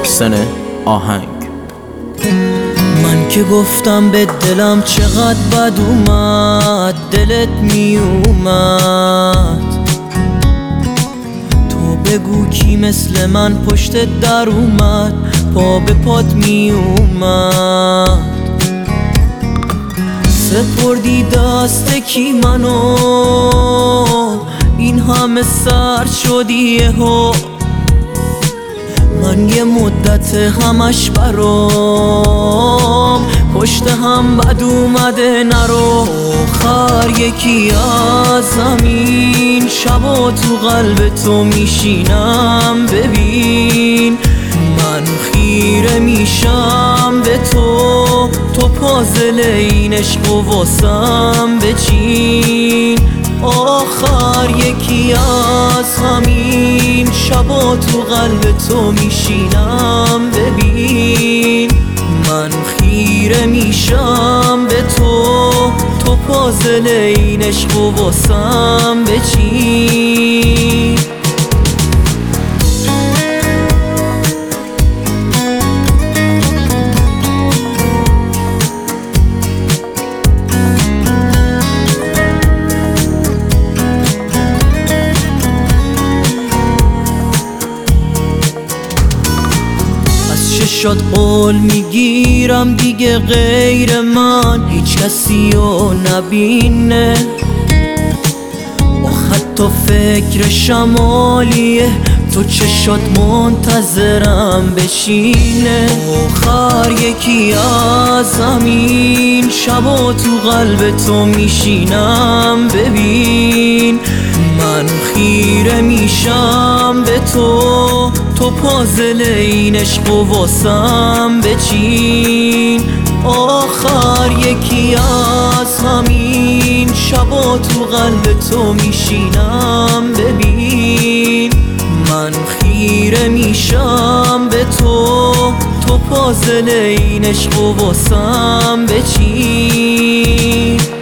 محسن آهنگ. من که گفتم به دلم چقدر بد اومد، دلت می اومد. تو بگو کی مثل من پشت در اومد، پا به پات می اومد. سپردی دست کی منو، این همه سر شدی یهو. من یه مدت همش برام پشت هم بد اومده، نرو. آخر یکی از زمین شبا تو قلب تو میشینم، ببین من خیره میشم به تو. تو پازل این عشق و واسم بچین. آخر یکی از همین شبا تو قلب تو میشینم، ببین من خیره میشم به تو. تو پازل این عشق و واسم بچین. شد قول میگیرم دیگه غیر من هیچ کسی رو نبینه. حتی فکر شمالیه تو چشات منتظرم بشینه. آخر یکی از زمین شبا تو قلب تو میشینم، ببین من خیره میشم به تو. تو پازل این عشق و واسم بچین. آخر یکی از همین شبا تو قلب تو میشینم، ببین من خیره میشم به تو. تو پازل این عشق و واسم بچین.